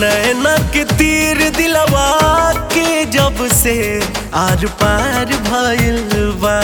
नैना के तीर दिलवा के जब से आर पार भइल बा।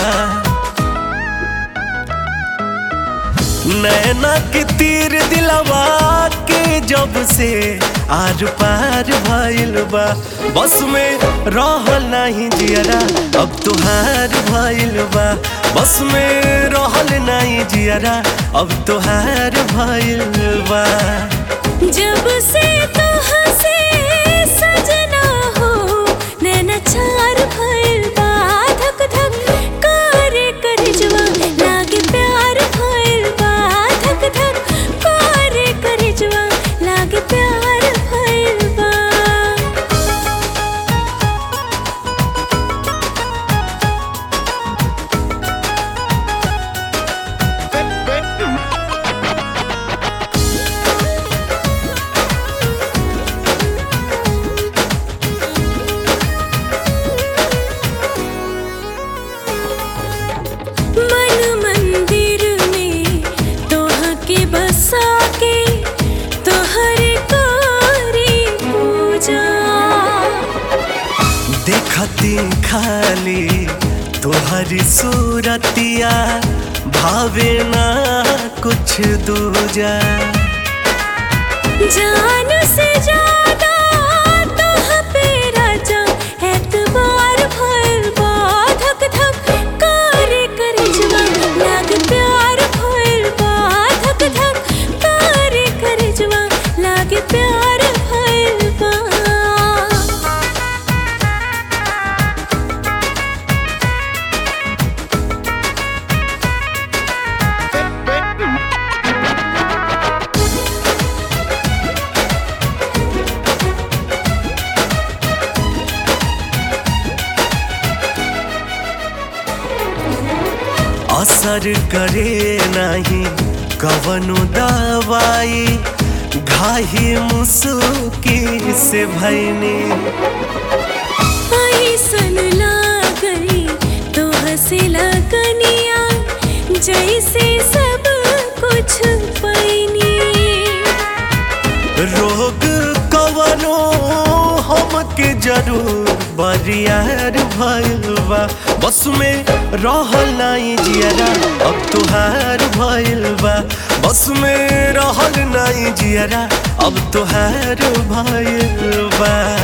नैना के तीर दिलवा के जब से आर पार भइल बा। बस में रहल नहीं जियरा अब तोहार भइल बा। बस में रहल नहीं जियरा अब तोहार भइल बा। जब से तोहा से सजना हो नैना चार भइल बा। धक धक करे करजवा लागे प्यार भइल बा। धक धक करे करजवा लागे प्यार भइल बा। मन मंदिर में तोहा के बसा के तोहरे करी पूजा। देखती खाली तोहरी सूरतिया भावे ना कुछ दूजा। जान से ज्यादा तोहा पे राजा एतबार भइल बा। धक धक करे करजवा लागे प्यार भइल बा। धक धक करे करजवा लागे प्यार भइल बा। असर करे नहीं कवनो दवाई घाही मुसुकी से भैनी। ऐसन लागई तोह से लगनिया जैसे सब कुछ पैनी। रोग कवनो हमके जरूर बरियार भइल बा। बस में रहल नहीं जियरा अब तोहार भइल बा। बस में रहल नहीं जियरा अब तोहार भइल बा।